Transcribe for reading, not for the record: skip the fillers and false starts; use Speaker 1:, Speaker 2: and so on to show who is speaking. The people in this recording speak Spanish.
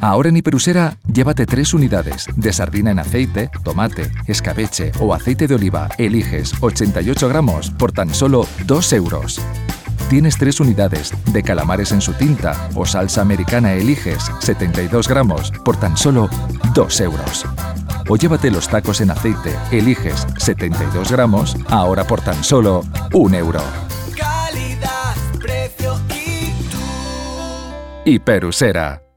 Speaker 1: Ahora en Hiperusera, llévate 3 unidades de sardina en aceite, tomate, escabeche o aceite de oliva. Eliges 88 gramos por tan solo 2 euros. Tienes 3 unidades de calamares en su tinta o salsa americana. Eliges 72 gramos por tan solo 2 euros. O llévate los tacos en aceite. Eliges 72 gramos ahora por tan solo 1 euro.
Speaker 2: Calidad, precio y tú.
Speaker 1: Hiperusera.